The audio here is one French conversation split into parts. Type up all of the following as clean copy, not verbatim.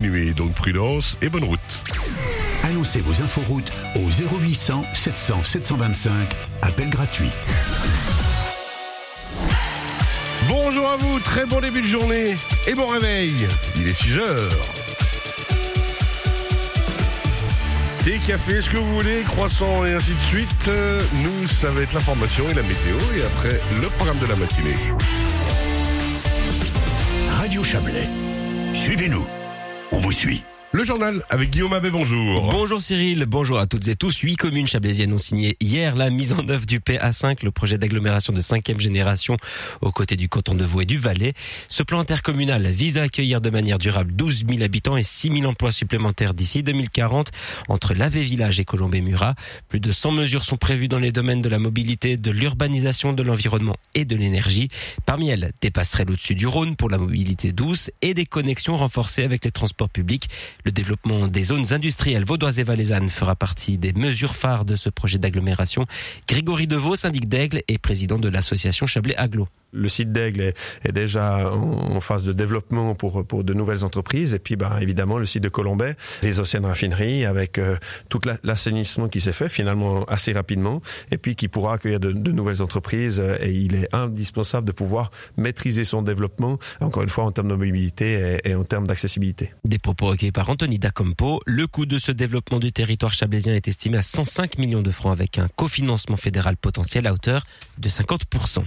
continuer, donc prudence et bonne route. Annoncez vos inforoutes au 0800 700 725, appel gratuit. Bonjour à vous, très bon début de journée et bon réveil. Il est 6h. Thé, café, ce que vous voulez, croissant et ainsi de suite. Nous, ça va être l'information et la météo et après le programme de la matinée. Radio Chablais, suivez-nous, on vous suit. Le journal avec Guillaume Abbé, bonjour. Bonjour Cyril, bonjour à toutes et tous. 8 communes chablaisiennes ont signé hier la mise en œuvre du PA5, le projet d'agglomération de 5e génération aux côtés du canton de Vaud et du Valais. Ce plan intercommunal vise à accueillir de manière durable 12 000 habitants et 6 000 emplois supplémentaires d'ici 2040 entre Lavé-Village et Colombey-Murat. Plus de 100 mesures sont prévues dans les domaines de la mobilité, de l'urbanisation, de l'environnement et de l'énergie. Parmi elles, des passerelles au-dessus du Rhône pour la mobilité douce et des connexions renforcées avec les transports publics. Le développement des zones industrielles vaudoises et valaisannes fera partie des mesures phares de ce projet d'agglomération. Grégory Deveau, syndic d'Aigle et président de l'association Chablais Agglo. Le site d'Aigle est déjà en phase de développement pour de nouvelles entreprises. Et puis, évidemment, le site de Colombey, les anciennes raffineries avec tout l'assainissement qui s'est fait finalement assez rapidement et puis qui pourra accueillir de nouvelles entreprises. Et il est indispensable de pouvoir maîtriser son développement, encore une fois, en termes de mobilité et en termes d'accessibilité. Des propos recueillis par Anthony Dacampo. Le coût de ce développement du territoire chablaisien est estimé à 105 millions de francs avec un cofinancement fédéral potentiel à hauteur de 50%.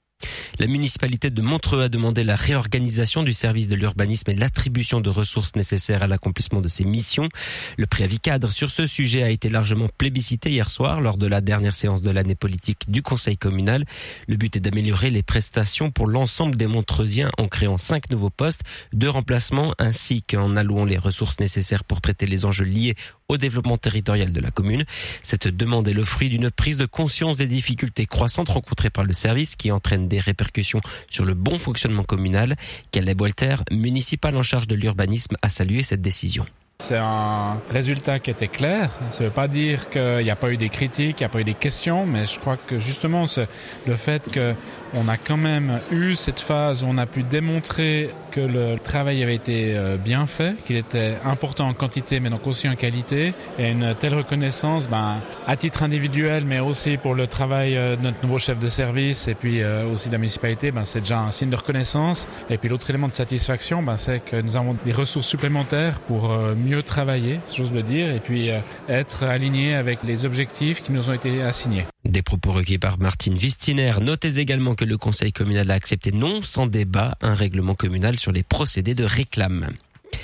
La municipalité de Montreux a demandé la réorganisation du service de l'urbanisme et l'attribution de ressources nécessaires à l'accomplissement de ses missions. Le préavis cadre sur ce sujet a été largement plébiscité hier soir lors de la dernière séance de l'année politique du conseil communal. Le but est d'améliorer les prestations pour l'ensemble des Montreusiens en créant 5 nouveaux postes de remplacement ainsi qu'en allouant les ressources nécessaires pour traiter les enjeux liés au développement territorial de la commune. Cette demande est le fruit d'une prise de conscience des difficultés croissantes rencontrées par le service qui entraînent des répercussions sur le bon fonctionnement communal. Caleb Walter, municipal en charge de l'urbanisme, a salué cette décision. C'est un résultat qui était clair. Ça ne veut pas dire qu'il n'y a pas eu des critiques, il n'y a pas eu des questions, mais je crois que justement c'est le fait qu'on a quand même eu cette phase où on a pu démontrer que le travail avait été bien fait, qu'il était important en quantité mais donc aussi en qualité, et une telle reconnaissance à titre individuel mais aussi pour le travail de notre nouveau chef de service et puis aussi de la municipalité, c'est déjà un signe de reconnaissance. Et puis l'autre élément de satisfaction, c'est que nous avons des ressources supplémentaires pour mieux travailler, si j'ose le dire, et puis être aligné avec les objectifs qui nous ont été assignés. Des propos recueillis par Martine Vistiner. Notez également que le conseil communal a accepté non sans débat un règlement communal sur les procédés de réclame.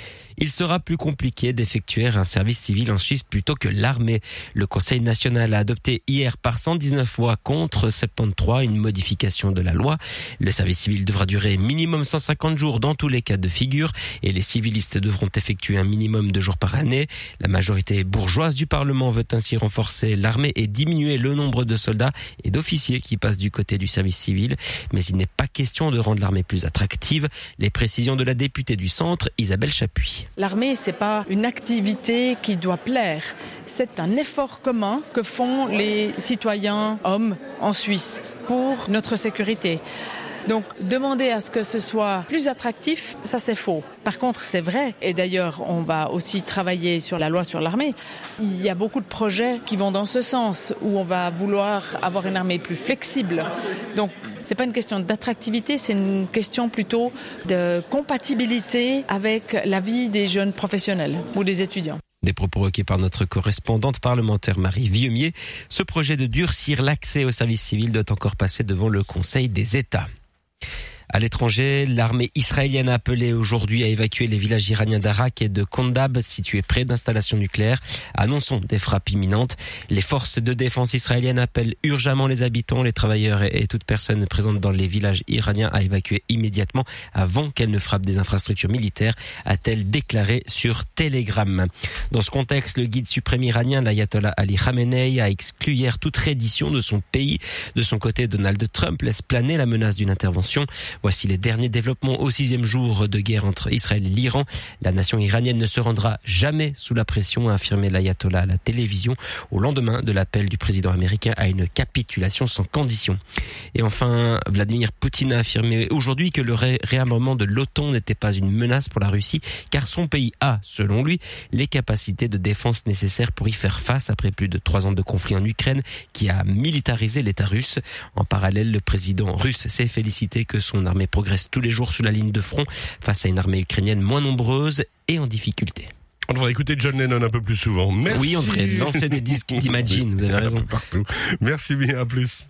Il sera plus compliqué d'effectuer un service civil en Suisse plutôt que l'armée. Le Conseil national a adopté hier par 119 voix contre 73 une modification de la loi. Le service civil devra durer minimum 150 jours dans tous les cas de figure et les civilistes devront effectuer un minimum de jours par année. La majorité bourgeoise du Parlement veut ainsi renforcer l'armée et diminuer le nombre de soldats et d'officiers qui passent du côté du service civil. Mais il n'est pas question de rendre l'armée plus attractive. Les précisions de la députée du centre, Isabelle Chapuis. L'armée, c'est pas une activité qui doit plaire. C'est un effort commun que font les citoyens hommes en Suisse pour notre sécurité. Donc, demander à ce que ce soit plus attractif, ça c'est faux. Par contre, c'est vrai, et d'ailleurs, on va aussi travailler sur la loi sur l'armée. Il y a beaucoup de projets qui vont dans ce sens, où on va vouloir avoir une armée plus flexible. Donc, c'est pas une question d'attractivité, c'est une question plutôt de compatibilité avec la vie des jeunes professionnels ou des étudiants. Des propos recueillis par notre correspondante parlementaire Marie Vieumier. Ce projet de durcir l'accès au service civil doit encore passer devant le Conseil des États. À l'étranger, l'armée israélienne a appelé aujourd'hui à évacuer les villages iraniens d'Arak et de Kondab, situés près d'installations nucléaires, annonçant des frappes imminentes. Les forces de défense israéliennes appellent urgemment les habitants, les travailleurs et toute personne présente dans les villages iraniens à évacuer immédiatement avant qu'elles ne frappent des infrastructures militaires, a-t-elle déclaré sur Telegram. Dans ce contexte, le guide suprême iranien, l'ayatollah Ali Khamenei, a exclu hier toute reddition de son pays. De son côté, Donald Trump laisse planer la menace d'une intervention. Voici les derniers développements au 6e jour de guerre entre Israël et l'Iran. La nation iranienne ne se rendra jamais sous la pression, a affirmé l'ayatollah à la télévision au lendemain de l'appel du président américain à une capitulation sans condition. Et enfin, Vladimir Poutine a affirmé aujourd'hui que le réarmement de l'OTAN n'était pas une menace pour la Russie, car son pays a, selon lui, les capacités de défense nécessaires pour y faire face après plus de 3 ans de conflit en Ukraine qui a militarisé l'État russe. En parallèle, le président russe s'est félicité que son armée progresse tous les jours sur la ligne de front face à une armée ukrainienne moins nombreuse et en difficulté. On devrait écouter John Lennon un peu plus souvent. Merci. Oui, on devrait lancer des disques d'Imagine, vous avez raison. Partout. Merci bien, à plus.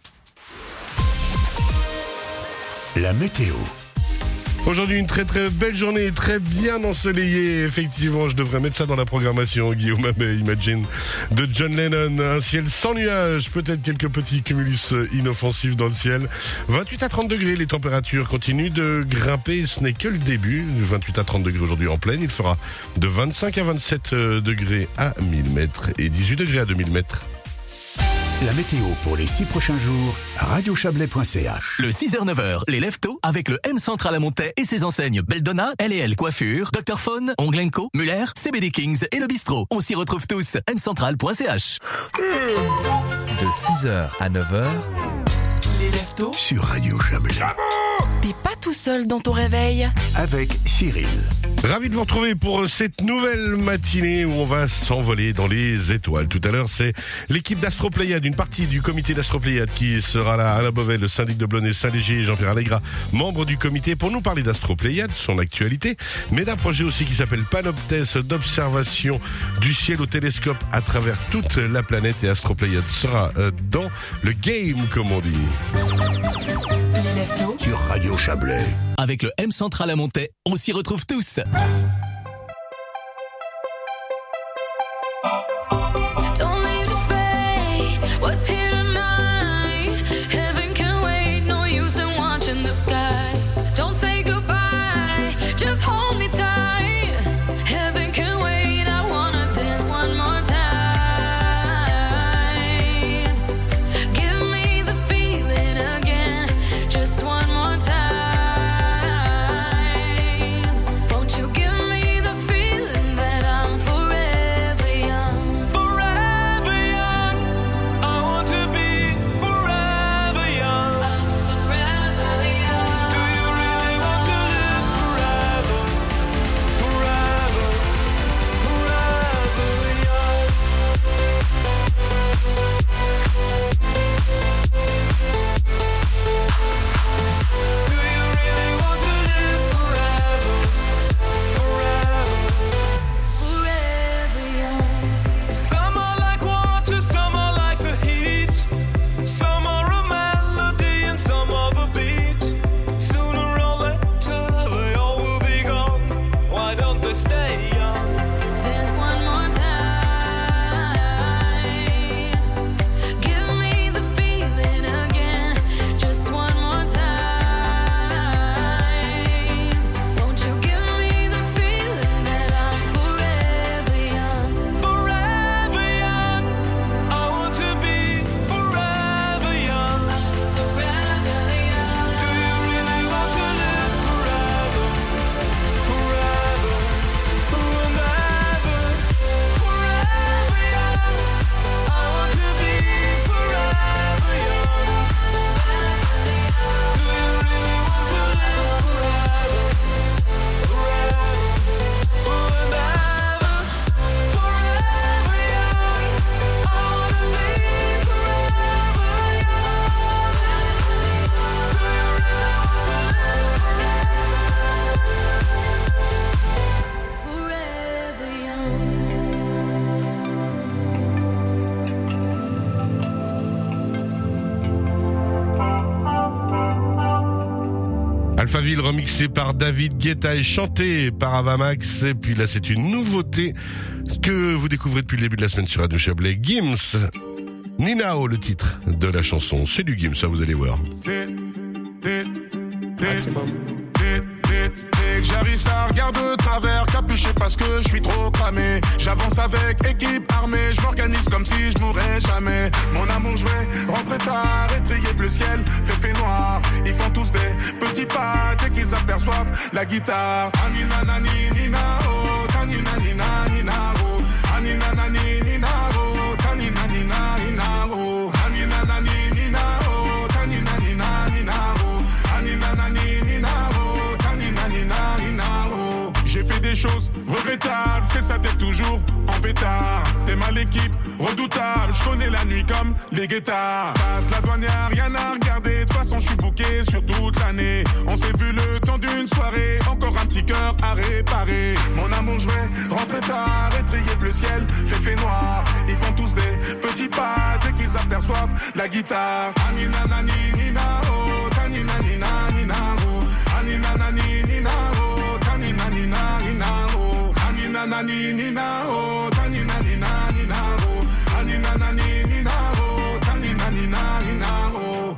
La météo. Aujourd'hui, une très très belle journée, très bien ensoleillée. Effectivement, je devrais mettre ça dans la programmation, Guillaume Abbé, Imagine, de John Lennon. Un ciel sans nuages, peut-être quelques petits cumulus inoffensifs dans le ciel. 28 à 30 degrés, les températures continuent de grimper. Ce n'est que le début. 28 à 30 degrés aujourd'hui en pleine. Il fera de 25 à 27 degrés à 1000 mètres et 18 degrés à 2000 mètres. La météo pour les 6 prochains jours, radiochablais.ch. Le 6h-9h, les lève-tôt avec le M Central à Montaix et ses enseignes Beldonna, L&L Coiffure, Dr Phone, Ongle & Co, Muller, CBD Kings et le Bistrot. On s'y retrouve tous. mcentral.ch. De 6h à 9h, Les lève-tôt Sur Radio Chablais. T'es pas tout seul dans ton réveil. Avec Cyril. Ravi de vous retrouver pour cette nouvelle matinée où on va s'envoler dans les étoiles. Tout à l'heure, c'est l'équipe d'Astropléiade, une partie du comité d'Astropléiade qui sera là. Alain Beauvais, le syndic de Blonay, Saint-Léger et Jean-Pierre Allegra, membres du comité, pour nous parler d'Astropléiade, son actualité, mais d'un projet aussi qui s'appelle Panoptes, d'observation du ciel au télescope à travers toute la planète. Et Astropléiade sera dans le game, comme on dit. Les lève-tôt Sur Radio Chablais. Avec le M Central à Montaix, on s'y retrouve tous. Don't leave the fate, what's here tonight? Heaven can wait, no use in watching the sky. Don't say goodbye, just hold me tight. Heaven can wait, I wanna dance one more time. Give me the feeling again, just one more time. Won't you give me the feeling that I'm forever young? Forever young, I want to be forever young. I'm forever young. Do you really want to live forever? Forever, forever young. Do you really want to live forever? Forever. Forever young. Some are like water, some are like the heat. Some are a melody and some are the beat. Sooner or later they all will be gone. Why don't they stay young? Dance one more time. Give me the feeling again, just one more time. Won't you give me the feeling that I'm forever young? Forever young, I want to be forever young. Forever young. Do you really want to live forever? Forever, forever, forever young. I want to be forever young. Do you really want to live forever? Forever, forever, forever young. I want to be forever young. Do you really want to live forever young? Alphaville remixé par David Guetta et chanté par Avamax. Et puis là, c'est une nouveauté que vous découvrez depuis le début de la semaine sur Radio Chablais. Gims, Ninao, le titre de la chanson. C'est du Gims, ça vous allez voir. Maximum. Dès que j'arrive ça regarde de travers, capuché parce que je suis trop cramé. J'avance avec équipe armée, je m'organise comme si je mourrais jamais. Mon amour je vais rentrer tard, étrier bleu ciel, fait noir. Ils font tous des petits pas dès qu'ils aperçoivent la guitare. Anina nani nina oh, tanina nina nina oh, anina nani nina oh, tanina nina nina oh, anina nani nina oh, tanina nina nina oh, anina nani nina oh, tanina nina nina oh. J'ai fait des choses regrettables, c'est ça t'es toujours en pétard. T'es mal l'équipe, redoutable, je connais la nuit comme les guettards. Passe la douane, y'a rien à regarder, de toute façon je suis booké sur toute l'année. On s'est vu le temps d'une soirée, encore un petit cœur à réparer. Mon amour je vais rentrer tard, étrier bleu ciel, fait noir. Ils font tous des petits pas dès qu'ils aperçoivent la guitare. Anina nani nina oh, tanina nina nina oh, anina nani nina oh, tanina nina nina oh, anina nani nina oh, tanina nina nina oh, anina nani nina oh, tanina nina nina oh.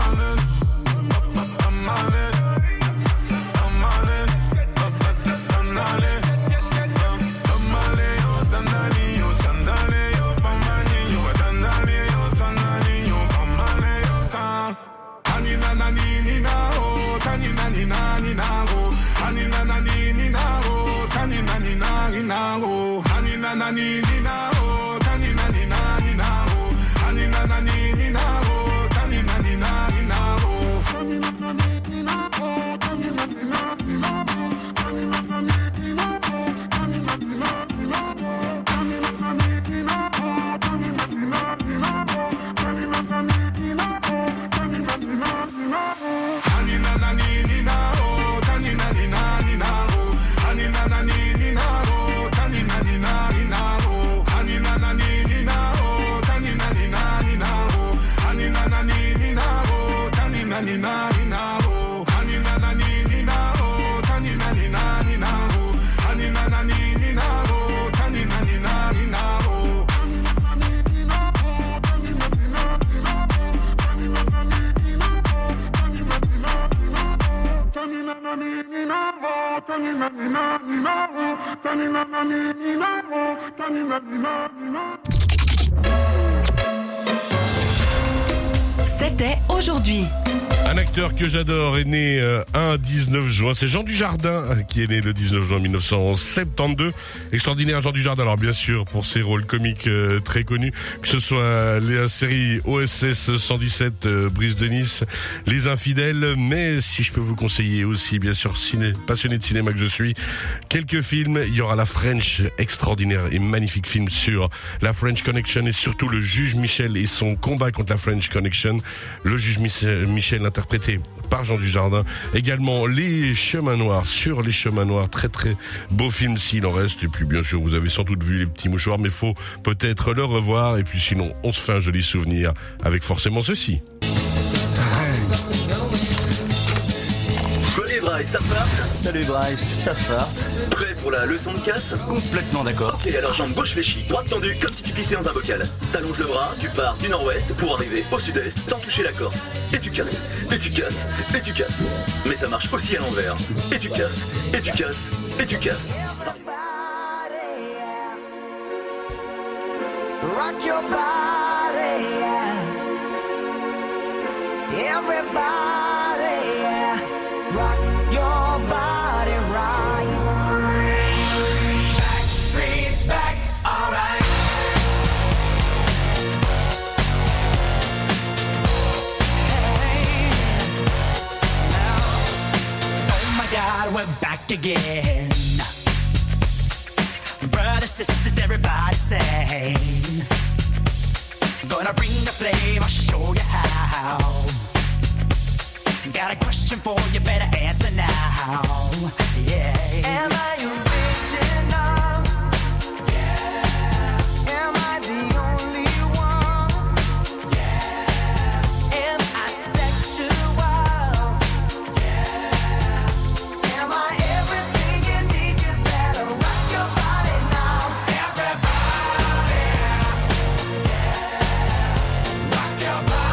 Anina nani nina oh, tanina nina nina oh, anina nani nina oh, tanina nina nina oh, anina nani nina oh, tanina nina nina oh, anina nani nina oh, tanina nina nina oh, anina nani nina oh, tanina nina nina oh, anina nani nina oh, tanina nina nina oh, anina nani nina oh, tanina nina nina oh, anina nani nina oh, tanina nina nina oh, anina nani nina oh, tanina nina nina oh, anina nani nina oh, tanina nina nina oh, anina nani nina oh, tanina nina nina oh, anina nani nina oh, tanina nina nina oh, anina nani nina oh, tanina nina nina oh, anina nani nina oh, tanina nina nina oh, anina nani nina oh, tanina nina nina oh, anina nani nina oh, tanina nina nina oh, tanina nani nina oh, tanina nina nina oh, tanina nani nina oh, tanina nina nina. C'était aujourd'hui. Un acteur que j'adore est né un 19 juin. C'est Jean Dujardin qui est né le 19 juin 1972. Extraordinaire Jean Dujardin. Alors bien sûr pour ses rôles comiques très connus, que ce soit la série OSS 117 Brise de Nice, Les Infidèles, mais si je peux vous conseiller aussi, bien sûr, passionné de cinéma que je suis, quelques films. Il y aura La French, extraordinaire et magnifique film sur la French Connection et surtout le juge Michel et son combat contre la French Connection. Le juge Michel interprété par Jean Dujardin. Également Les Chemins Noirs, sur Les Chemins Noirs, très très beau film s'il en reste. Et puis bien sûr vous avez sans doute vu Les Petits Mouchoirs, mais faut peut-être le revoir. Et puis sinon on se fait un joli souvenir avec forcément ceci. Salut Bryce, ça part? Salut Bryce, ça part. Prêt pour la leçon de casse? Complètement d'accord. Et alors jambe gauche fléchie, droite tendue, comme si tu pissais dans un bocal. T'allonges le bras, tu pars du nord-ouest pour arriver au sud-est sans toucher la Corse. Et tu casses, et tu casses, et tu casses. Mais ça marche aussi à l'envers. Et tu casses, et tu casses, et tu casses. Rock your body, yeah. Everybody, yeah. Rock your body right. Back streets back, alright. Hey, now, oh my God, we're back again. Brothers, sisters, everybody sing. Gonna bring the flame, I'll show you how. Got a question for you, better answer now. Yeah. Am I original? Yeah. Am I the only one? Yeah. Am I sexual? Yeah. Am I everything you need? You better rock your body now. Everybody. Yeah. Rock your body.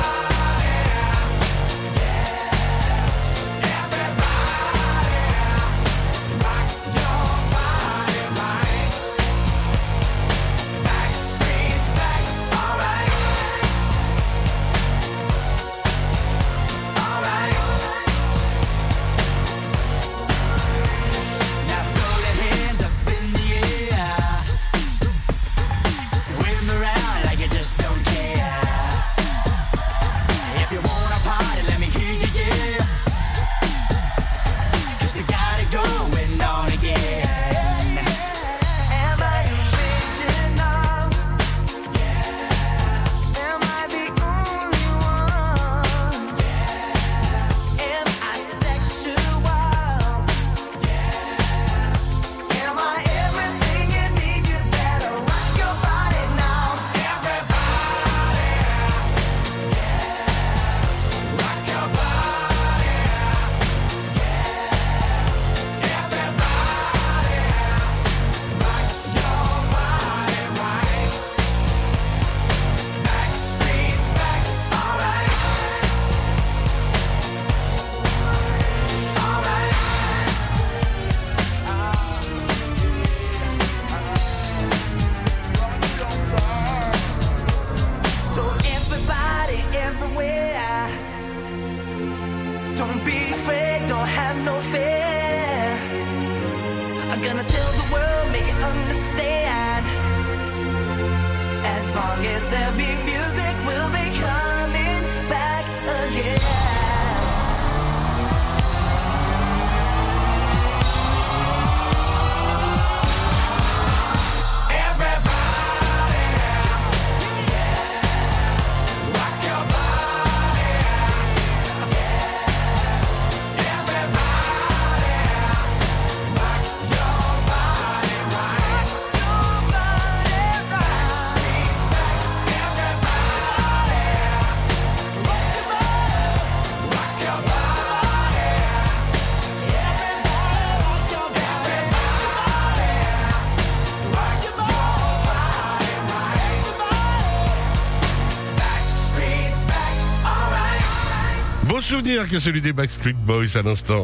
souvenir que celui des Backstreet Boys à l'instant.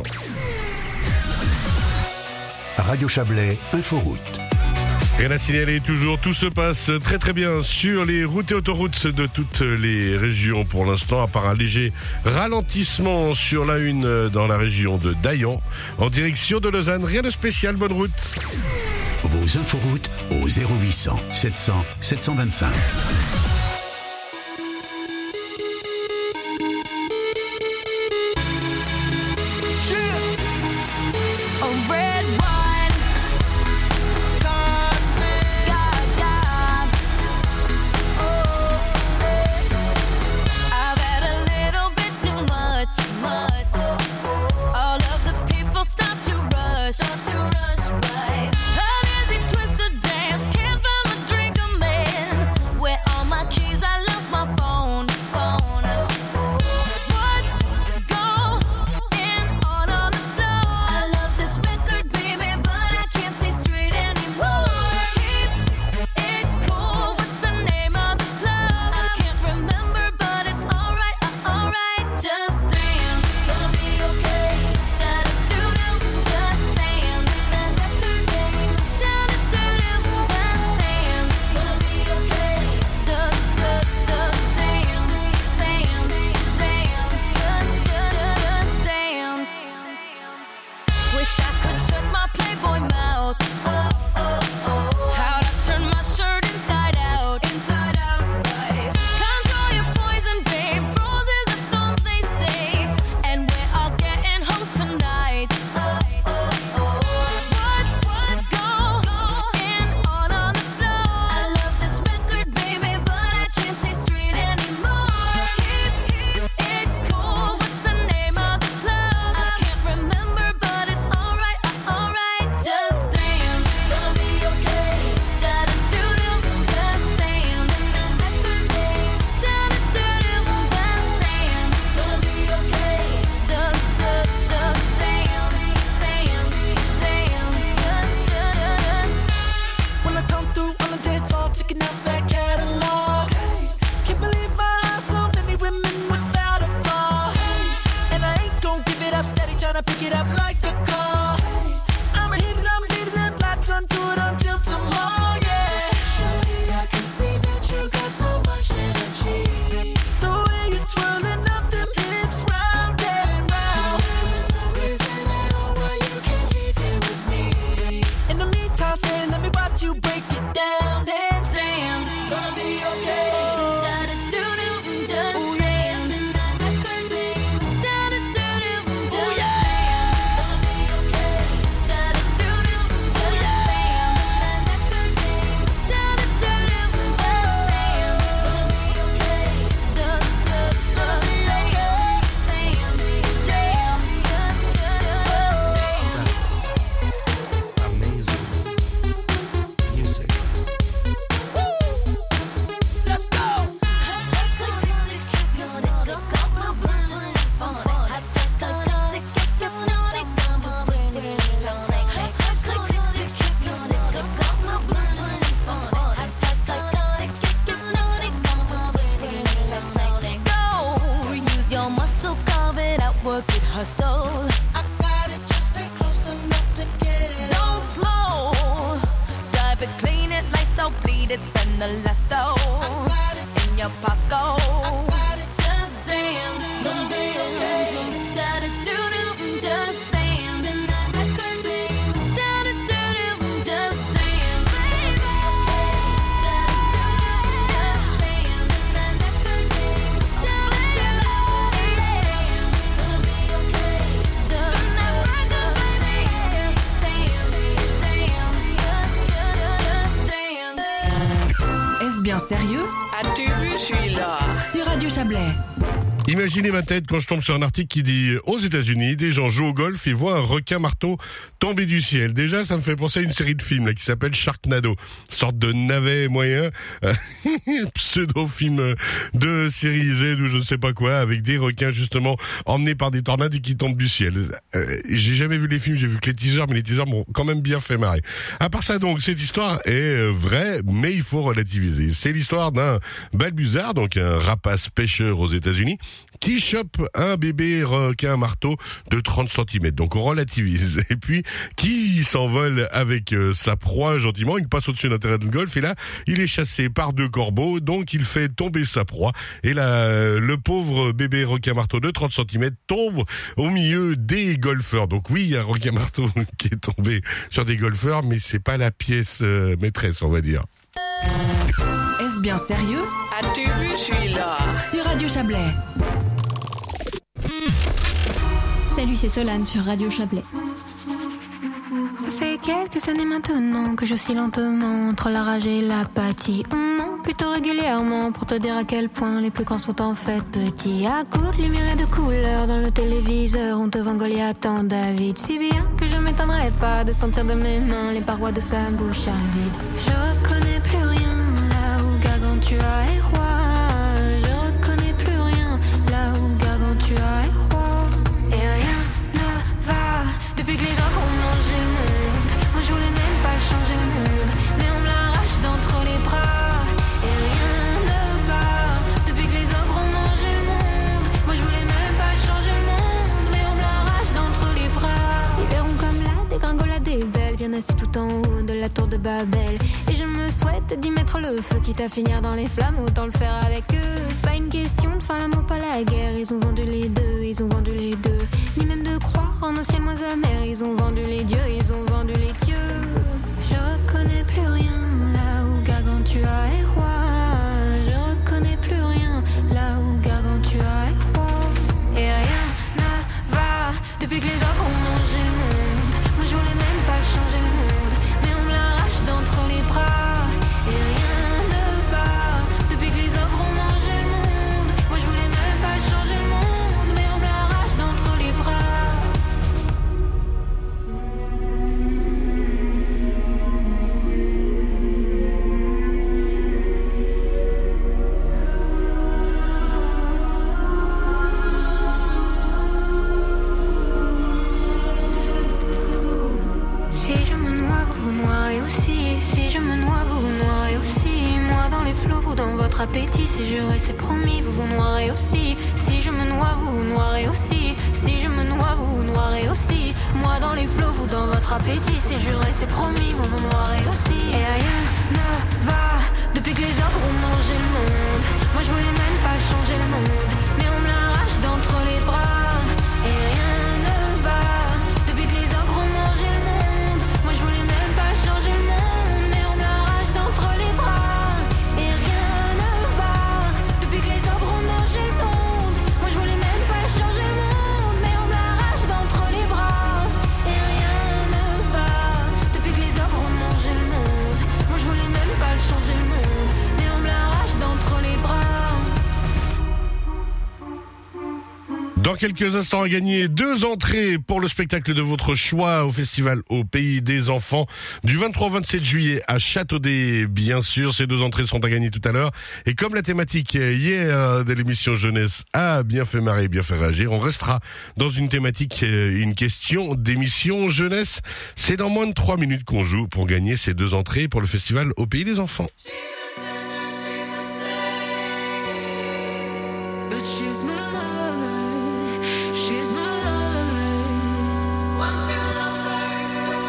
Radio Chablais, Inforoute. Rien à signaler, toujours, tout se passe très très bien sur les routes et autoroutes de toutes les régions pour l'instant, à part un léger ralentissement sur la 1 dans la région de Dayan, en direction de Lausanne. Rien de spécial, bonne route. Vos inforoutes au 0800 700 725. Sérieux? As-tu vu celui-là? Sur Radio Chablais. Imaginez ma tête quand je tombe sur un article qui dit « Aux États-Unis, des gens jouent au golf et voient un requin marteau tomber du ciel ». Déjà, ça me fait penser à une série de films là, qui s'appelle Sharknado, sorte de navet moyen, pseudo-film de série Z ou je ne sais pas quoi, avec des requins justement emmenés par des tornades et qui tombent du ciel. J'ai jamais vu les films, j'ai vu que les teasers, mais les teasers m'ont quand même bien fait marrer. À part ça donc, cette histoire est vraie, mais il faut relativiser. C'est l'histoire d'un balbuzard, donc un rapace pêcheur aux États-Unis, qui chope un bébé requin marteau de 30 cm. Donc on relativise. Et puis, qui s'envole avec sa proie gentiment, il passe au-dessus d'un terrain de golf et là, il est chassé par 2 corbeaux, donc il fait tomber sa proie. Et là, le pauvre bébé requin marteau de 30 cm tombe au milieu des golfeurs. Donc oui, il y a un requin marteau qui est tombé sur des golfeurs, mais c'est pas la pièce maîtresse, on va dire. Est-ce bien sérieux? As-tu vu celui-là? Sur Radio Chablais. Salut, c'est Solane sur Radio Chablais. Ça fait quelques années maintenant que j'oscille lentement entre la rage et l'apathie. On ment plutôt régulièrement pour te dire à quel point les plus grands sont en fait petits. À coups de lumière et de couleurs dans le téléviseur, on te vend Goliath en David. Si bien que je m'étonnerais pas de sentir de mes mains les parois de sa bouche à vide. Je reconnais plus rien là où Gargantua est roi. Je reconnais plus rien là où Gargantua est roi. Et rien ne va depuis que les hommes ont mangé le monde. Moi je voulais même pas changer le monde, mais on me l'arrache d'entre les bras. Et rien ne va depuis que les ogres ont mangé le monde. Moi je voulais même pas changer le monde, mais on me l'arrache d'entre les bras. Ils verront comme la dégringolade est belle, bien assis tout en haut de la tour de Babel. Et je me souhaite d'y mettre le feu, quitte à finir dans les flammes, autant le faire avec eux. C'est pas une question de faire l'amour, pas la guerre. Ils ont vendu les deux, ils ont vendu les deux. Ni même de croire en un ciel moins amer. Ils ont vendu les dieux, ils ont vendu les dieux. Je reconnais plus rien là où Gargantua est roi. Je reconnais plus rien là où Gargantua est roi. Et rien ne va depuis que les ogres ont mangé le monde. Moi je voulais même pas changer le monde, mais on me l'arrache d'entre les bras. Et rien ne va depuis que les ogres ont mangé le monde. Moi je voulais même pas changer le monde, mais on me l'arrache d'entre les bras. Si je me noie, vous vous noierez aussi. Si je me noie, vous vous noierez aussi. Moi dans les flots, vous dans votre appétit. Si je reste promis, vous vous noierez aussi. Si je me noie, vous vous noierez aussi. Si je me noie, vous vous noierez aussi. Moi dans les flots, vous dans votre appétit. Si je reste promis, vous vous noierez aussi. Et rien ne va depuis que les ogres ont mangé le monde. Moi je voulais même pas changer le monde, mais on me l'arrache d'entre les bras. Et rien ne va depuis que les ogres ont mangé le monde. Moi je voulais même pas changer le monde, mais on me l'arrache d'entre les bras. Et rien ne va depuis que les ogres ont mangé le monde. Moi je voulais même pas changer le monde, mais on me l'arrache d'entre les bras. Et rien ne va depuis que les ogres ont mangé le monde. Moi je voulais même pas changer le monde, mais on me l'arrache d'entre les bras. Dans quelques instants, à gagner 2 entrées pour le spectacle de votre choix au festival au Pays des Enfants du 23 au 27 juillet à Châteaudet, bien sûr. Ces 2 entrées seront à gagner tout à l'heure. Et comme la thématique hier de l'émission jeunesse a bien fait marrer, bien fait réagir, on restera dans une thématique, une question d'émission jeunesse. C'est dans moins de 3 minutes qu'on joue pour gagner ces 2 entrées pour le festival au Pays des Enfants. But she's my lover, she's my lover. Once you love her, it's too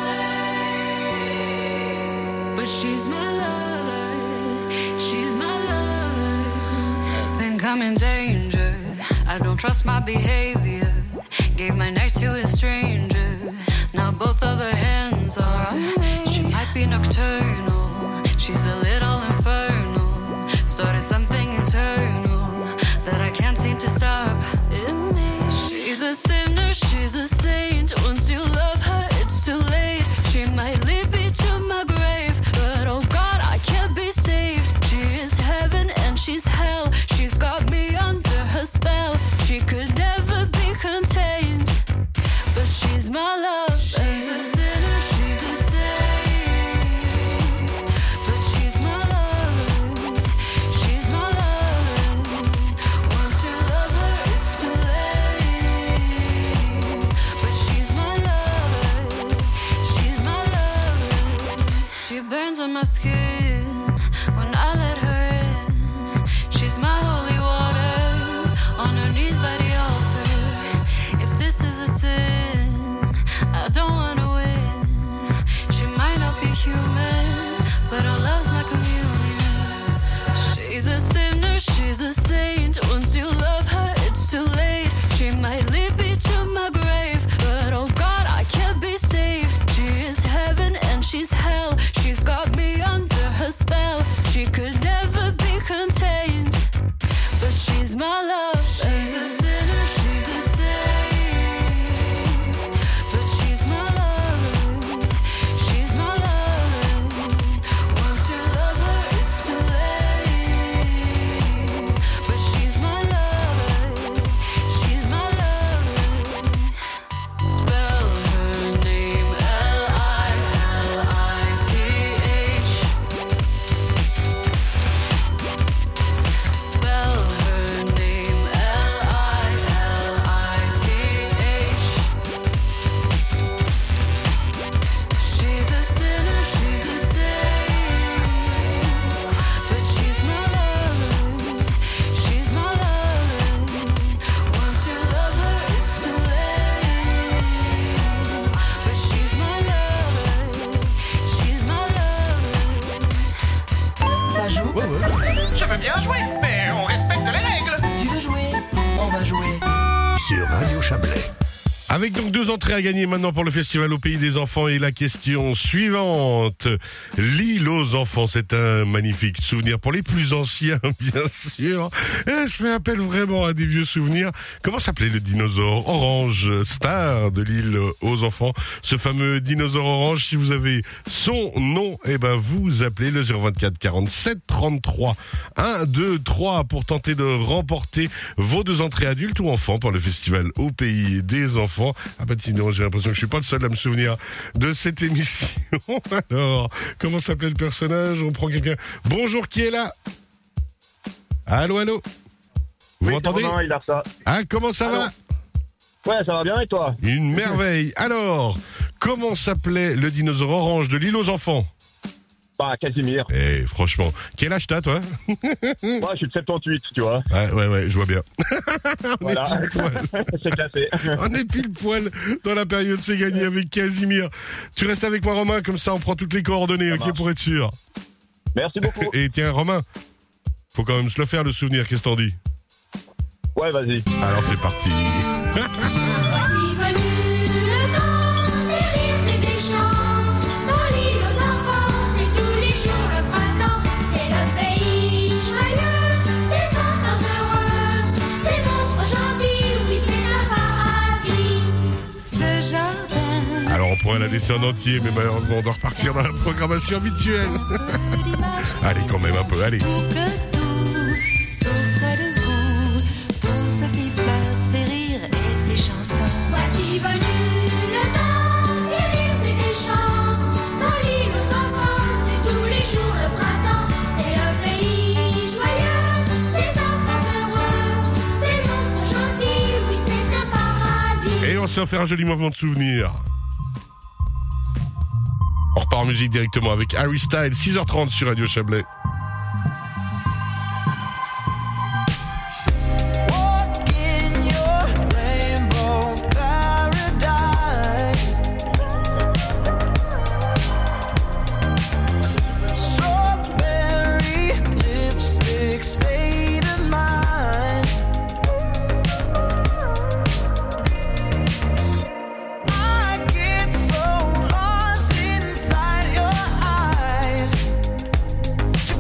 late. But she's my lover, she's my lover. Think I'm in danger, I don't trust my behavior. Gave my night to a stranger, now both of her hands are. She might be nocturnal, she's a little infernal. Started something internal that I can't seem to stop in me. She's a sinner, she's a saint. Once you love her, it's too late. She might lead me to my grave, but oh God, I can't be saved. She is heaven and she's hell. She's got me under her spell. She could never be contained, but she's my love. She's a sinner, she's a saint, but she's my love. She's my love. Once you love her, it's too late, but she's my love. She's my love. She burns on my skin when I let her in. She's my holy water on her knees. Ça joue. Je veux bien jouer, mais on respecte les règles. Tu veux jouer? On va jouer. Sur Radio Chablais. Avec donc 2 entrées à gagner maintenant pour le festival au Pays des Enfants et la question suivante. L'île aux enfants, c'est un magnifique souvenir pour les plus anciens, bien sûr. Et je fais appel vraiment à des vieux souvenirs. Comment s'appelait le dinosaure orange, star de l'île aux enfants? Ce fameux dinosaure orange, si vous avez son nom, eh ben vous appelez le 024 47 33 1 2 3 pour tenter de remporter vos 2 entrées adultes ou enfants pour le festival au Pays des Enfants. Ah bah sinon, j'ai l'impression que je suis pas le seul à me souvenir de cette émission. Alors, comment s'appelait le personnage? On prend quelqu'un. Bonjour, qui est là? Allô, allô? Vous m'entendez? Romain, il a ça. Ah, comment ça va? Ouais, ça va bien et toi? Une merveille. Alors, comment s'appelait le dinosaure orange de l'île aux enfants? Bah, Casimir. Eh, franchement, quel âge t'as, toi? Moi, je suis de 78, tu vois. Ouais, je vois bien. Voilà, c'est classé. On est pile poil dans la période, c'est gagné avec Casimir. Tu restes avec moi, Romain, comme ça on prend toutes les coordonnées, ok, pour être sûr. Merci beaucoup. Et tiens, Romain, faut quand même se le faire, le souvenir, qu'est-ce que t'en dis? Ouais, vas-y. Alors c'est parti. Voici venu le temps des rires et des chants. Dans l'île aux enfants, c'est tous les jours le printemps. C'est le pays joyeux, des enfants heureux, des monstres gentils, oui c'est un paradis. Ce jardin. Alors on pourrait la laisser en entier, mais malheureusement on doit repartir dans la programmation habituelle. Allez, quand même un peu, allez. Voici venu le temps des rires et des chants. Dans l'île aux enfants, c'est tous les jours le printemps. C'est le pays joyeux, des enfants heureux, des monstres gentils, oui c'est un paradis. Et on se fait un joli mouvement de souvenir. On repart en musique directement avec Harry Styles, 6h30 sur Radio Chablais. To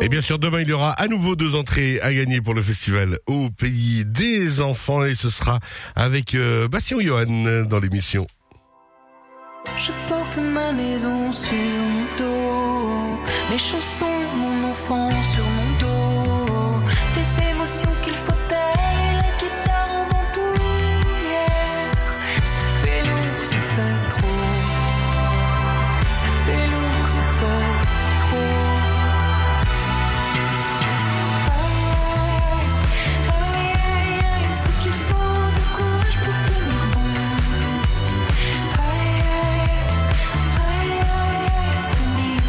Et bien sûr, demain, il y aura à nouveau 2 entrées à gagner pour le festival au Pays des Enfants. Et ce sera avec Bastien ou Johan dans l'émission. Je porte ma maison sur mon dos, mes chansons, mon enfant sur mon dos, des émotions qu'il faut taire et la guitare en bandoulière. Ça fait lourd, ça fait trop. Ça fait lourd, ça fait trop. Aïe, aïe, aïe, ce qu'il faut de courage pour tenir bon. Aïe, aïe, tenir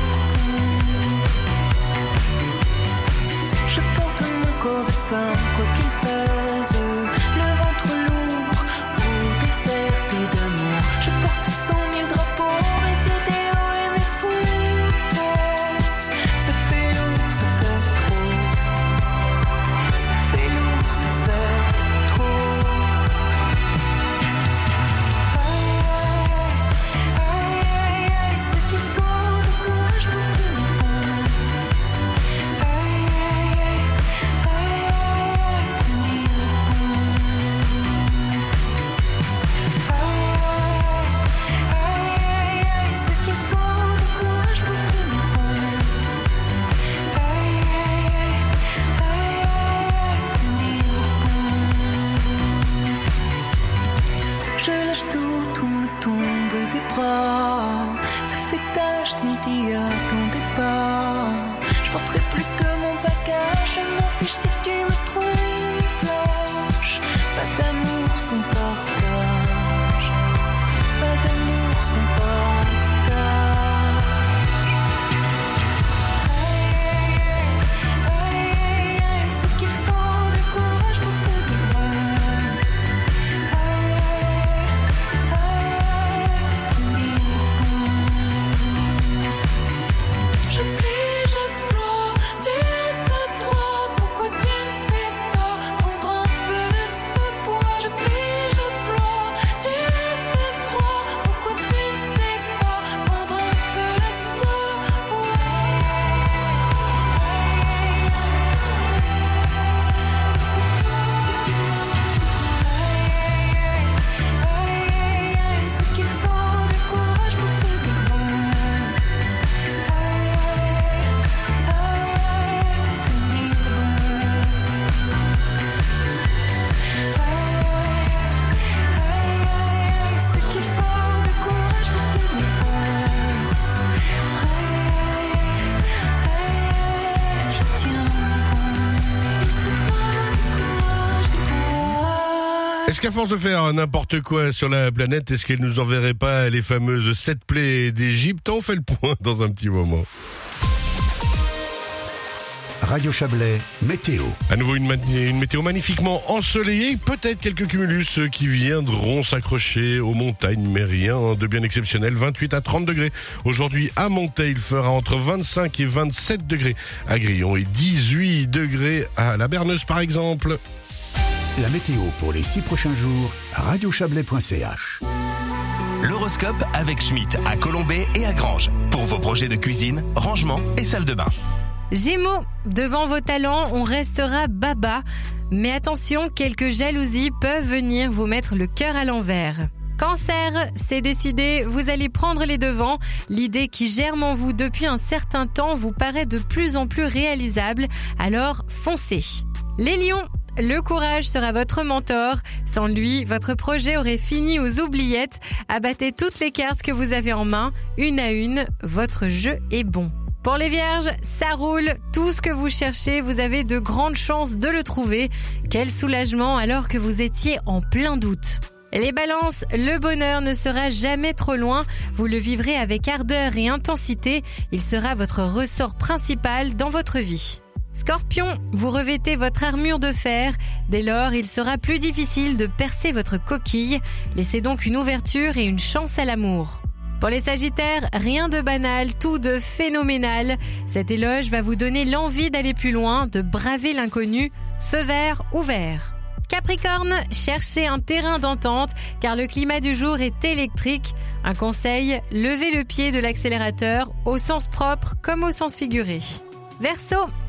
bon. Je porte mon corps de femme, quoi qu'il pèse, le ventre lourd, ou déserté d'amour. Je porte 100 000 drapeaux, mes idéaux et mes foutaises. Ça fait lourd, ça fait trop. Ça fait lourd, ça fait trop. Aïe, ce qu'il faut de courage pour tenir bon. Aïe, tenir bon. Aïe, ce qu'il faut de courage pour tenir bon. Aïe, tenir bon. Je lâche tout me tombe des bras. Ça fait tâche, tu ne t'y attendais pas. Je porterai plus que mon bagage. Je m'en fiche si tu me trouves lâche. Pas d'amour sans partage. Pas d'amour sans partage. Aïe, ce qu'il faut de courage pour tenir bon. Je plie, je ploie, tu restes à toi. Pourquoi tu ne sais pas prendre un peu de ce poids? Je plie, je ploie, tu restes à toi. Pourquoi tu ne sais pas prendre un peu de ce poids? Ce qu'il faut de courage pour tenir bon. Ce qu'il faut de courage pour tenir bon. Je tiens bon. Il faudra du courage, du courage. Est-ce qu'à force de faire n'importe quoi sur la planète, est-ce qu'elle nous enverrait pas les fameuses 7 plaies d'Égypte? On fait le point dans un petit moment. Radio Chablais, météo. À nouveau une météo magnifiquement ensoleillée, peut-être quelques cumulus qui viendront s'accrocher aux montagnes, mais rien de bien exceptionnel. 28 à 30 degrés. Aujourd'hui à Montaix, il fera entre 25 et 27 degrés à Grillon et 18 degrés à la Berneuse par exemple. La météo pour les 6 prochains jours, radiochablais.ch. L'horoscope avec Schmitt à Colombey et à Granges. Pour vos projets de cuisine, rangement et salle de bain. Gémeaux, devant vos talents, on restera baba. Mais attention, quelques jalousies peuvent venir vous mettre le cœur à l'envers. Cancer, c'est décidé, vous allez prendre les devants. L'idée qui germe en vous depuis un certain temps vous paraît de plus en plus réalisable, alors foncez. Les lions, le courage sera votre mentor. Sans lui, votre projet aurait fini aux oubliettes. Abattez toutes les cartes que vous avez en main, une à une, votre jeu est bon. Pour les vierges, ça roule, tout ce que vous cherchez, vous avez de grandes chances de le trouver. Quel soulagement alors que vous étiez en plein doute. Les balances, le bonheur ne sera jamais trop loin, vous le vivrez avec ardeur et intensité, il sera votre ressort principal dans votre vie. Scorpion, vous revêtez votre armure de fer, dès lors il sera plus difficile de percer votre coquille, laissez donc une ouverture et une chance à l'amour. Pour les Sagittaires, rien de banal, tout de phénoménal. Cet éloge va vous donner l'envie d'aller plus loin, de braver l'inconnu, feu vert ou vert. Capricorne, cherchez un terrain d'entente car le climat du jour est électrique. Un conseil, levez le pied de l'accélérateur au sens propre comme au sens figuré. Verseau,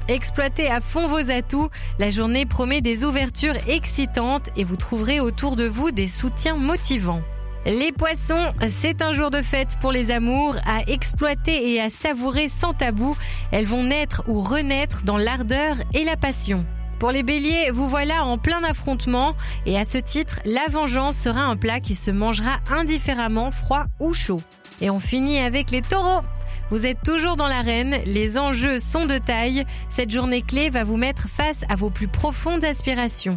Exploitez à fond vos atouts, la journée promet des ouvertures excitantes et vous trouverez autour de vous des soutiens motivants. Les poissons, c'est un jour de fête pour les amours, à exploiter et à savourer sans tabou. Elles vont naître ou renaître dans l'ardeur et la passion. Pour les béliers, vous voilà en plein affrontement et à ce titre, la vengeance sera un plat qui se mangera indifféremment, froid ou chaud. Et on finit avec les taureaux. Vous êtes toujours dans l'arène, les enjeux sont de taille. Cette journée clé va vous mettre face à vos plus profondes aspirations.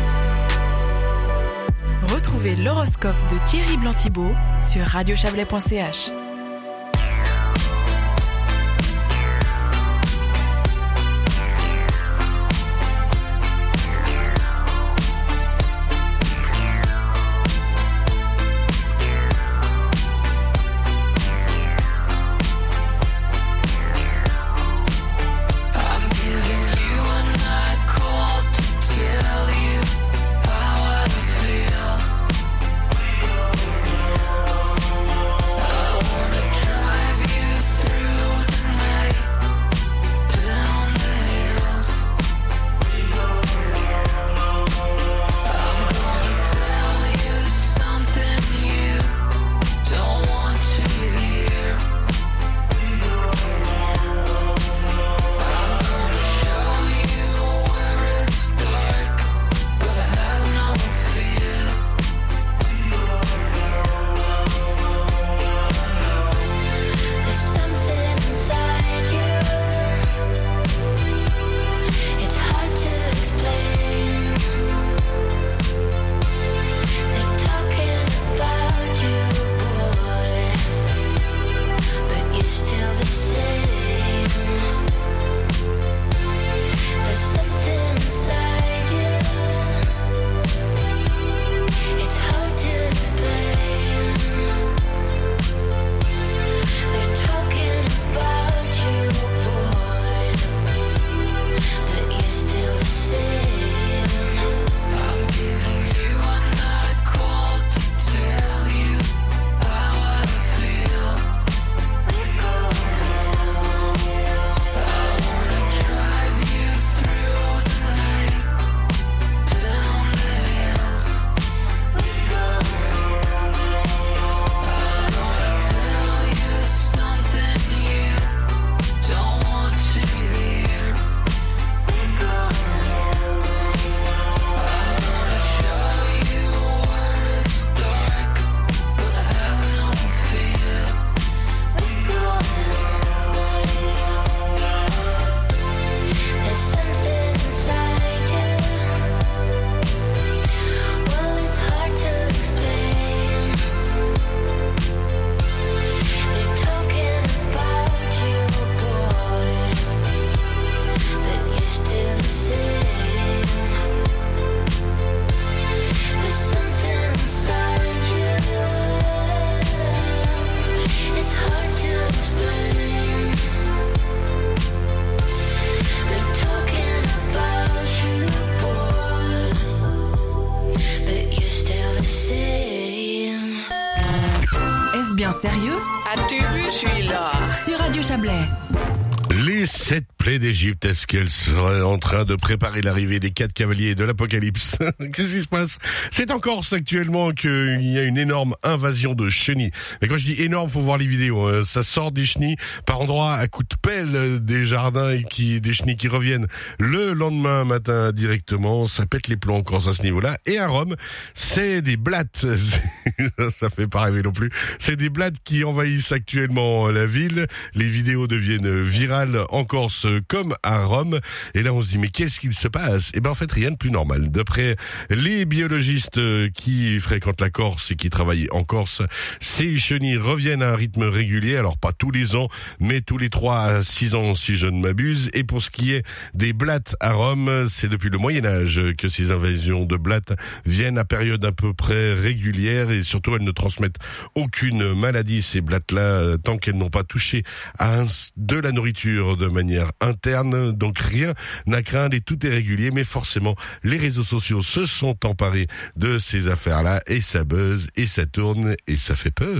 Retrouvez l'horoscope de Thierry Blanc-Thibault sur radiochablais.ch. I'm giving you a night call to tell you how I feel. I wanna drive you through the night, down the hills. I'm gonna tell you something you don't want to hear. I'm gonna show you where it's dark, but I have no fear. There's something inside you. It's hard to explain. They're talking about you, boy, but you're still the same. There's something inside you. It's hard to explain. They're talking about you, boy, but you're still the same. I'm giving you a night call to tell you how I feel. I wanna drive you through the night, down the hills. I wanna tell you something you don't want to hear. I wanna show you where it's dark, but I have no fear. There's something inside you. Well, it's hard to explain. They're talking about you, boy, but you're still the same. There's something inside you. It's hard to explain. They're talking about you, boy, but you're still the same. Est-ce bien sérieux? As-tu vu celui-là? Sur Radio Chablais. Les 7 plaies d'Égypte, est-ce qu'elles seraient en train de préparer l'arrivée des 4 cavaliers de l'Apocalypse? Qu'est-ce qui se passe? C'est en Corse actuellement qu'il y a une énorme invasion de chenilles. Mais quand je dis énorme, faut voir les vidéos. Hein. Ça sort des chenilles par endroits à coups de pelle des jardins et des chenilles qui reviennent le lendemain matin directement. Ça pète les plombs en Corse à ce niveau-là. Et à Rome, c'est des blattes. Ça fait pas rêver non plus. C'est des blattes qui envahissent actuellement la ville. Les vidéos deviennent virales en Corse comme à Rome. Et là, on se dit, mais qu'est-ce qu'il se passe? Eh ben, en fait, rien de plus normal. D'après les biologistes qui fréquentent la Corse et qui travaillent en Corse, ces chenilles reviennent à un rythme régulier. Alors, pas tous les ans, mais tous les 3 à 6 ans, si je ne m'abuse. Et pour ce qui est des blattes à Rome, c'est depuis le Moyen-Âge que ces invasions de blattes viennent à période à peu près régulière et surtout, elles ne transmettent aucune maladie, ces blattes-là, tant qu'elles n'ont pas touché à de la nourriture de manière interne, donc rien n'a craindre et tout est régulier, mais forcément les réseaux sociaux se sont emparés de ces affaires-là et ça buzz et ça tourne et ça fait peur.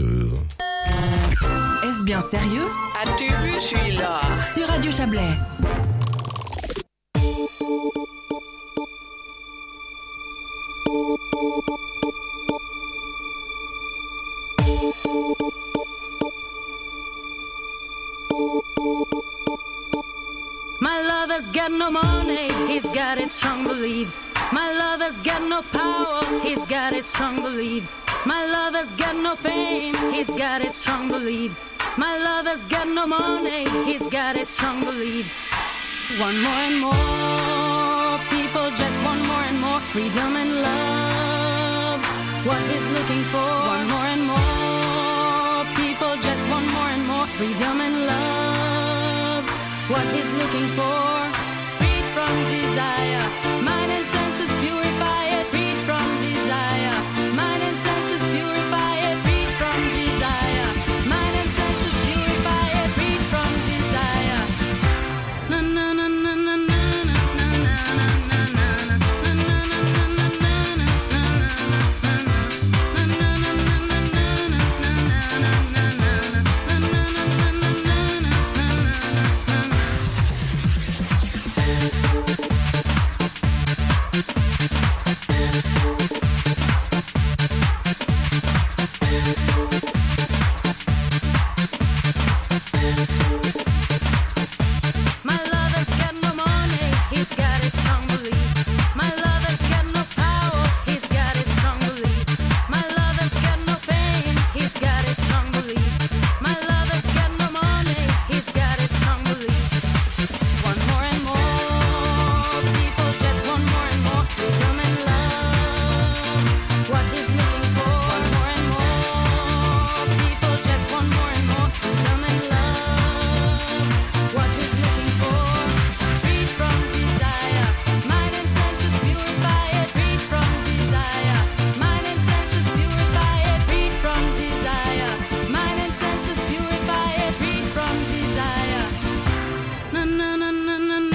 Est-ce bien sérieux? As-tu vu celui-là? Sur Radio Chablais. My lover's got no money, he's got his strong beliefs. My lover's got no power, he's got his strong beliefs. My lover's got no fame, he's got his strong beliefs. My lover's got no money, he's got his strong beliefs. Want more and more, people just want more and more freedom and love. What he's looking for, want more and more, people just want more and more freedom and love. What he's looking for, freed from desire, mind and senses purify it, freed from desire, mind and senses purify it, freed from desire, mind and senses purify it, freed from desire. Na na na na na na na na na na My lover's got no money, he's got his strong beliefs. My lover's got no power, he's got his strong beliefs. My lover's got no fame, he's got his strong beliefs. My lover's got no money, he's got his strong beliefs. Want more and more, people just want more and more freedom and love. What he's looking for, want more and more, people just want more and more freedom and love. What he's looking for, freed from desire, mind and senses purify it, freed from desire, mind and senses purify it, freed from desire, mind and senses purify it, freed from desire. Na na na na na na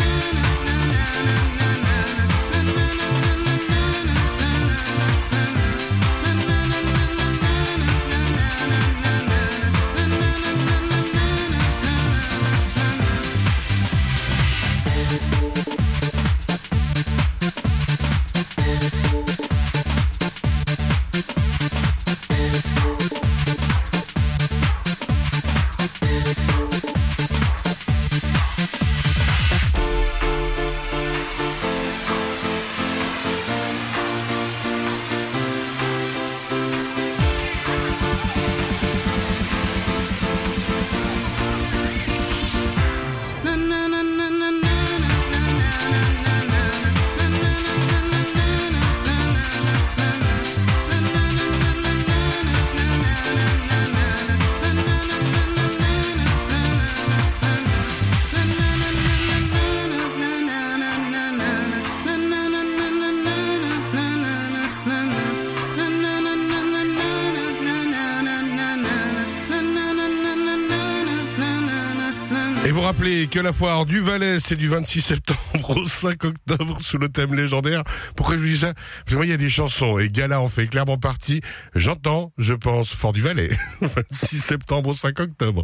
Et vous rappelez que la foire du Valais, c'est du 26 septembre au 5 octobre sous le thème légendaire. Pourquoi je vous dis ça? Parce que moi, il y a des chansons et Gala en fait clairement partie. J'entends, je pense, Fort du Valais. 26 septembre au 5 octobre.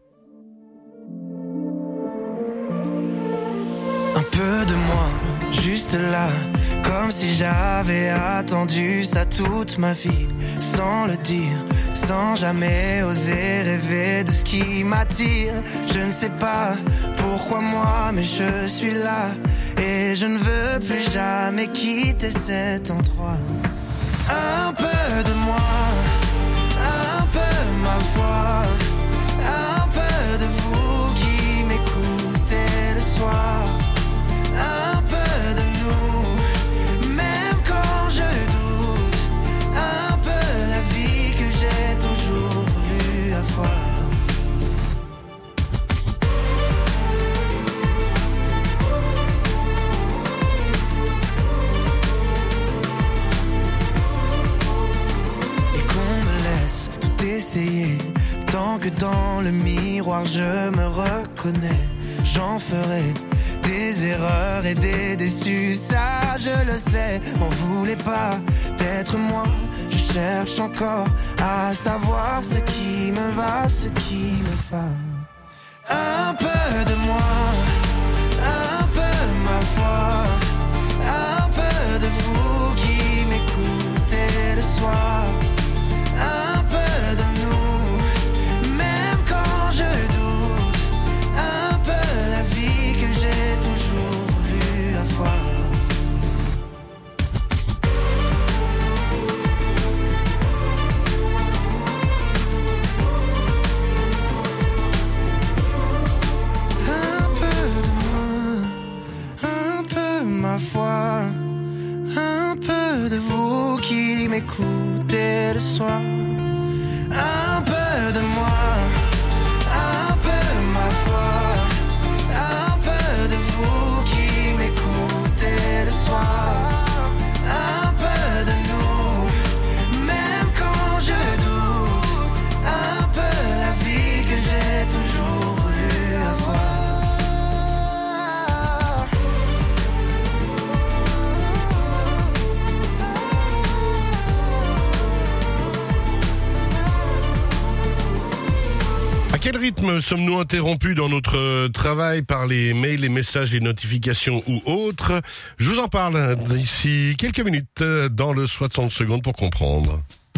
Un peu de moi, juste là, comme si j'avais attendu ça toute ma vie, sans le dire, sans jamais oser rêver de ce qui m'attire. Je ne sais pas pourquoi moi, mais je suis là, et je ne veux plus jamais quitter cet endroit. Un peu de moi, un peu ma voix, un peu de vous qui m'écoutez le soir. Un peu de nous, même quand je doute, un peu la vie que j'ai toujours voulu avoir. Et qu'on me laisse tout essayer, tant que dans le miroir je me reconnais, j'en ferai des erreurs et des déçus, ça je le sais. M'en voulez pas d'être moi, je cherche encore à savoir ce qui me va, ce qui me va. Un peu de moi, un peu ma foi, un peu de vous qui m'écoutez le soir. Un peu de nous, même quand je doute, un m'écouter le soir. Un peu de moi, un peu ma foi, un peu de vous qui m'écoutez le soir. Un peu de nous, même quand je doute, un peu la vie que j'ai toujours voulu avoir. À quel rythme sommes-nous interrompus dans notre travail par les mails, les messages, les notifications ou autres? Je vous en parle d'ici quelques minutes dans le 60 secondes pour comprendre.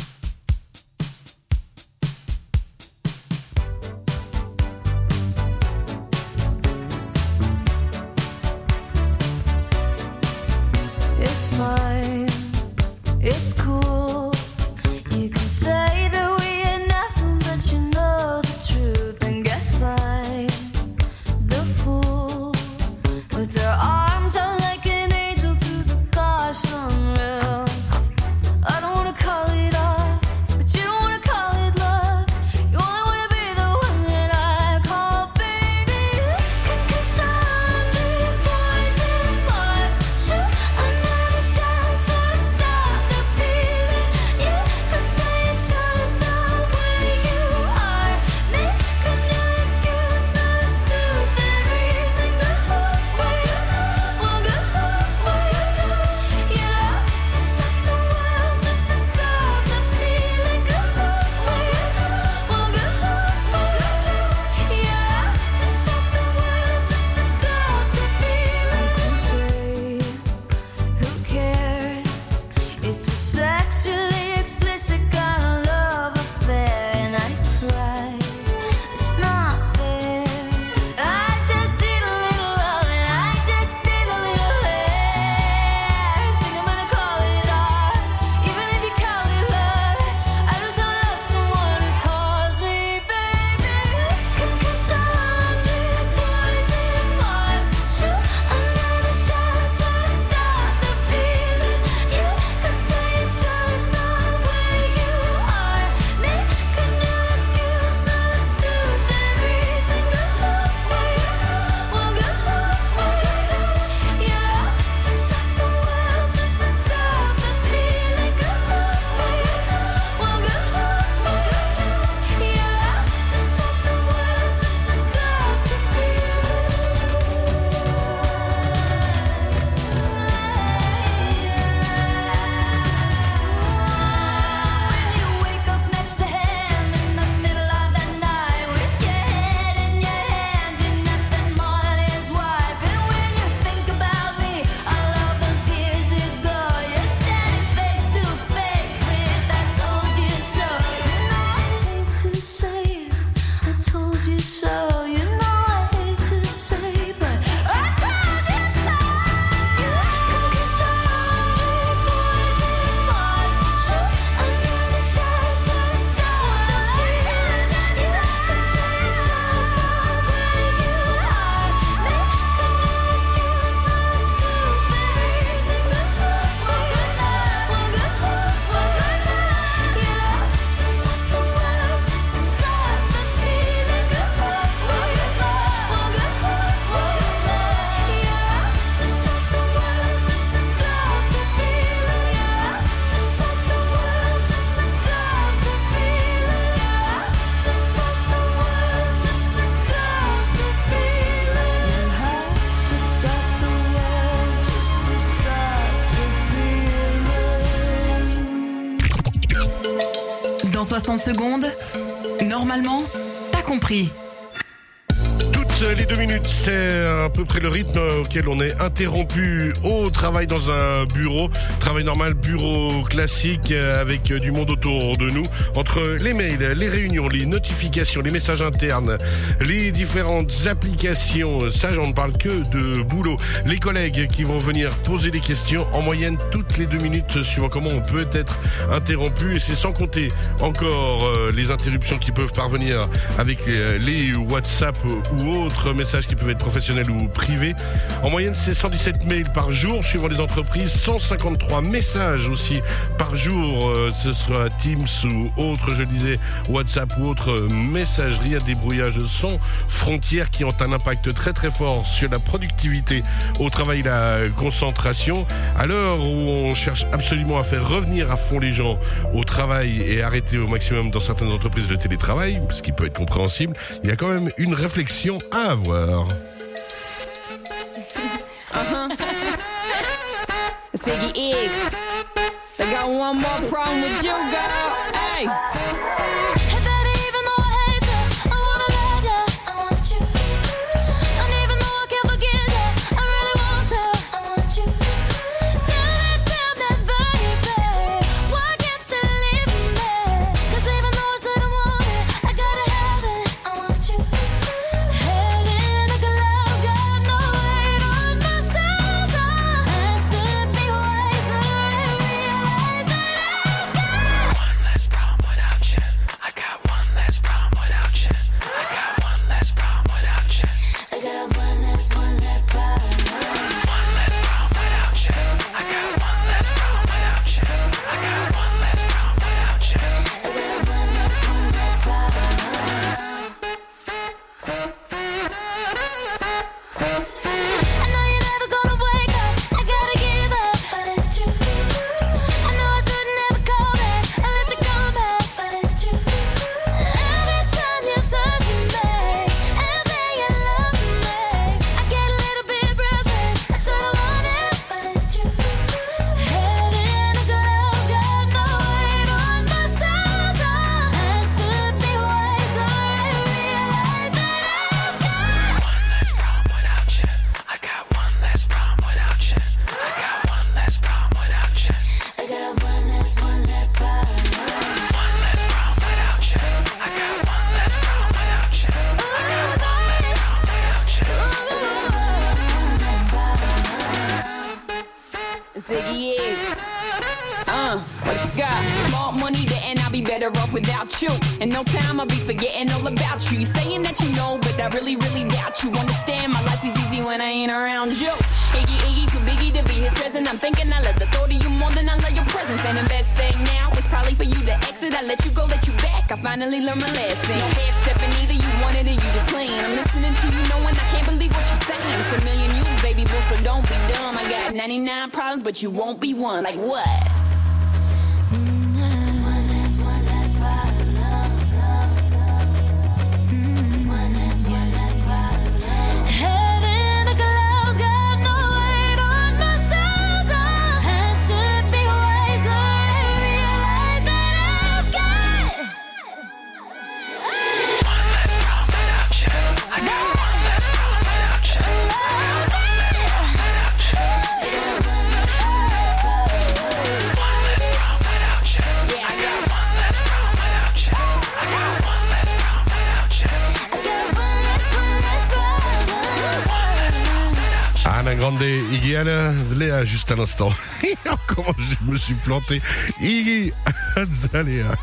It's fine, it's cool. You can say that we ain't nothing, but you know the truth. And guess I'm the fool with their arms out like an angel through the car sunroof. I don't wanna call it off, but you don't wanna call it love. You only wanna be the one that I call baby. 'Cause 100 boys and bars shoot another shot to stop the feeling. You could say it's just the way you are. Make a new excuse, not a stupid reason. Go home where you well, go home where you yeah. To stop the world, just to stop the feeling. Go home where you well, go home where you yeah. To stop the world, just to stop the feeling. Who cares? It's a sexually explicit kind of love affair, and I cry. It's not fair. I just need a little love, and I just need a little hair. Think I'm gonna call it off, even if you call it love. I just don't love someone who calls me baby. 'Cause 100 boys and bars shoot another shot to stop the feeling. You could say it's just the way you are. Make a new excuse, not a stupid reason. Go home where you well, go home where you yeah. To stop the world, just to stop the feeling. Go home where you well, go home where you yeah. To stop the world, just to stop the When you wake up next to him in the middle of the night with your head in your hands, you're nothing more than his wife. And when you think about me, all of those years ago, you're standing face to face with I told you so. You know I hate to say I told you so. You know I hate to say, but I told you so. You 'cause 100 boys and bars shoot another shot to stop the feeling. You could say it's just the way you are. Make a new excuse, not a stupid reason. Go home where you well, go home where you yeah. To stop the world, just to stop the feeling. Go home where you well, go home where you yeah. To stop the world, just to stop the feeling. Yeah. To stop the world, just to stop the feeling. Yeah. To stop the world, just to stop the feeling. You have to stop the world, just to stop the feeling. Dans 60 secondes, normalement, t'as compris. Toutes les 2 minutes, c'est à peu près le rythme auquel on est interrompu au travail dans un bureau. Travail normal, bureau classique avec du monde autour de nous. Entre les mails, les réunions, les notifications, les messages internes, les différentes applications. Ça, on ne parle que de boulot. Les collègues qui vont venir poser des questions en moyenne toutes les 2 minutes suivant comment on peut être interrompu. Et c'est sans compter encore les interruptions qui peuvent parvenir avec les WhatsApp ou autres autres messages qui peuvent être professionnels ou privés. En moyenne, c'est 117 mails par jour, suivant les entreprises, 153 messages aussi par jour. Ce sera Teams ou autre, je disais, WhatsApp ou autre messagerie à débrouillage sans frontières qui ont un impact très très fort sur la productivité au travail et la concentration. À l'heure où on cherche absolument à faire revenir à fond les gens au travail et arrêter au maximum dans certaines entreprises le télétravail, ce qui peut être compréhensible, il y a quand même une réflexion à avoir. Ziggy X. They got one more problem with you, girl. Hey. Hey baby, even though I hate you, I wanna love you, I want you. And even though I can't forget you, I really want to, I want you. Tell me, baby, why can't you leave me? 'Cause even though I shouldn't want it, I gotta have it, I want you. Head in a glove, got no weight on my shoulder. I should be wiser and realize that I've got one less problem without you. I got one less problem without you. I got one less problem without you. I got one less problem. One less problem without you. I got one less problem without you. I got one less problem without you. I got one less problem. I know you're never gonna wake up. I gotta give up, but it's you. I know I should never call back. I let you come back, but it's you. Every time you touch me and say you love me, I get a little bit breathless. I should've known it, but it's you. Head in a glove, got no weight on my shoulder. I should be wiser and realize that I've got one less problem without you. I got one less problem without you. I got one less problem without you. I got one less problem. One less problem without you. I got one less problem without you. I got one less problem without you. Ziggy X. What you got? Small money, and I'll be better off without you. In no time, I'll be forgetting all about you. You saying that you know, but I really, really doubt you. Understand, my life is easy when I ain't around you. Iggy, too biggie to be his present. I'm thinking I love the thought of you more than I love your presence. And the best thing now is probably for you to exit. I let you go, let you back. I finally learned my lesson. No half stepping either, you wanted it, you just playing. I'm listening to you, knowing I can't believe what you're saying. It's a million you, baby boo, so don't be dumb. I got 99 problems, but you won't be one. Like what? Head in a glove, got no weight on my shoulder. I should be wiser and realize that I've got one less problem without you. I got one less problem without you. I got one less problem without you. I got one less problem without you. Yeah, I got one less problem without you. I got one less problem without you. I got one less problem. Ana Grande, Iggy Azalea, juste à l'instant. Comment je me suis planté. Iggy Azalea.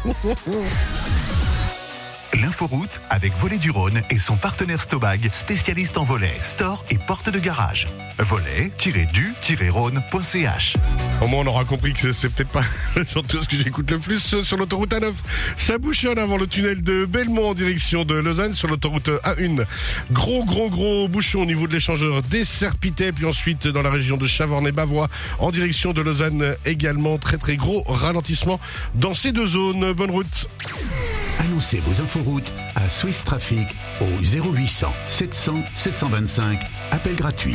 L'inforoute avec Volet du Rhône et son partenaire Stobag, spécialiste en volets, stores et portes de garage. Volet-du-rhône.ch. Au moins, on aura compris que c'est peut-être pas la chanteuse que j'écoute le plus sur l'autoroute A9. Ça bouchonne avant le tunnel de Belmont en direction de Lausanne sur l'autoroute A1. Gros bouchon au niveau de l'échangeur des Serpitais, puis ensuite dans la région de Chavornay-Bavois en direction de Lausanne également. Très gros ralentissement dans ces deux zones. Bonne route. Annoncez vos inforoutes à Swiss Traffic au 0800 700 725. Appel gratuit.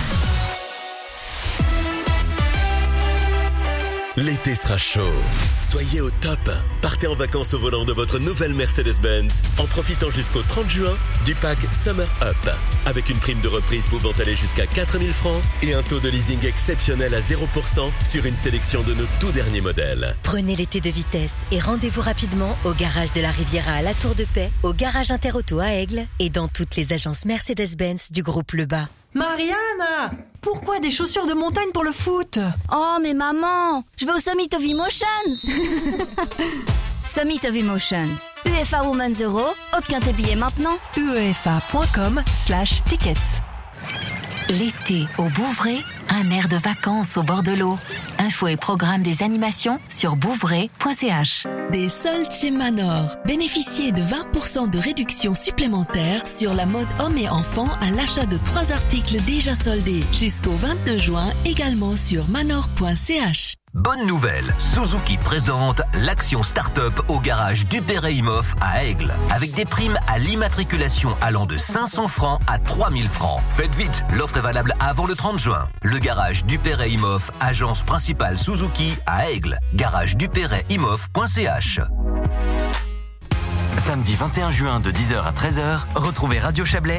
L'été sera chaud. Soyez au top. Partez en vacances au volant de votre nouvelle Mercedes-Benz en profitant jusqu'au 30 juin du pack Summer Up avec une prime de reprise pouvant aller jusqu'à 4000 francs et un taux de leasing exceptionnel à 0% sur une sélection de nos tout derniers modèles. Prenez l'été de vitesse et rendez-vous rapidement au garage de la Riviera à la Tour de Paix, au garage Interauto à Aigle et dans toutes les agences Mercedes-Benz du groupe Lebas. Marianne, pourquoi des chaussures de montagne pour le foot? Oh mais maman, je vais au Summit of Emotions. Summit of Emotions. UEFA Women's Euro, obtiens tes billets maintenant. uefa.com/tickets. L'été au Bouvray, un air de vacances au bord de l'eau. Infos et programmes des animations sur bouvray.ch. Des soldes chez Manor. Bénéficiez de 20% de réduction supplémentaire sur la mode hommes et enfants à l'achat de 3 articles déjà soldés. Jusqu'au 22 juin, également sur manor.ch. Bonne nouvelle, Suzuki présente l'action start-up au garage Dupéré-Imhoff à Aigle, avec des primes à l'immatriculation allant de 500 francs à 3000 francs. Faites vite, l'offre est valable avant le 30 juin. Le garage Dupéré-Imhoff, agence principale Suzuki à Aigle, garageDupéré-Imhoff.ch. Samedi 21 juin de 10h à 13h, retrouvez Radio Chablais